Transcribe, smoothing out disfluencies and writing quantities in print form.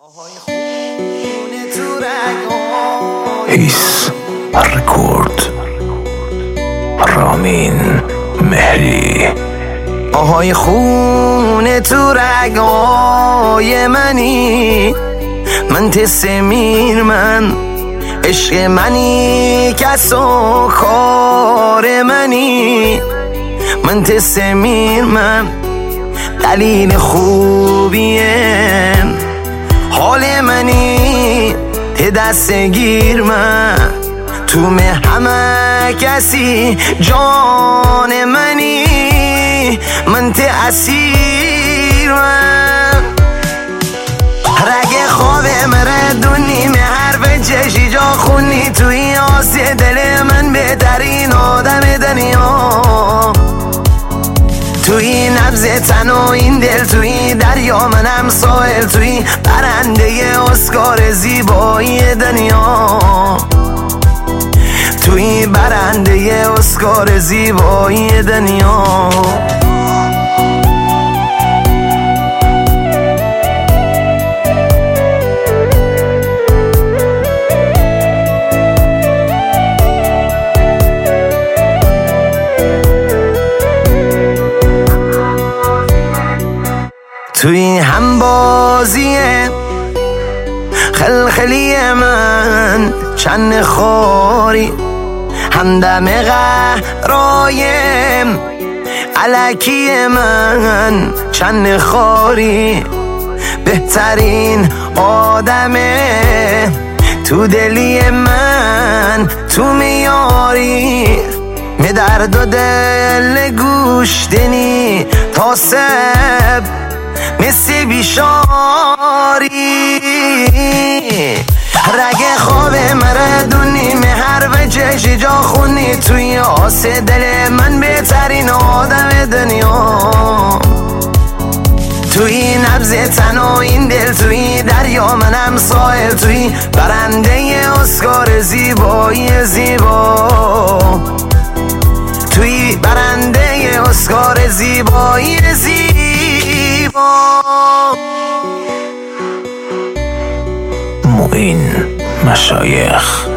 هیس رکورد رامین مهری. آهای خون تو رگای منی، من تسمیر من عشق منی، کس و کار منی، من تسمیر من دلیل خوبیه حال منی، ته دستگیر من تو همه کسی جان منی، من ته اسیر من رگ خواب مردونی می حرف چشی جا خونی توی آسه دل من بهترین آدم دنیا، توی نبض تن و این دل، توی دریا منم ساحل، توی برنده اسکار زیبایی دنیا، توی برنده اسکار زیبایی دنیا. توی هم بازیه خلخلی من چند خاری، همدم قهرایم علکی من چند خاری، بهترین آدمه تو دلی من تو میاری، می درد و دل گوشتنی تا سب مثل بیشاری، رگ خواب مردونی می حرف چشی جا خونی توی آسه دل من بهترین آدم دنیا، توی نبض تن و این دل، توی دریا منم ساحل، توی برنده اسکار زیبایی زیبا، توی برنده اسکار زیبایی زیبا. معین مشایخ.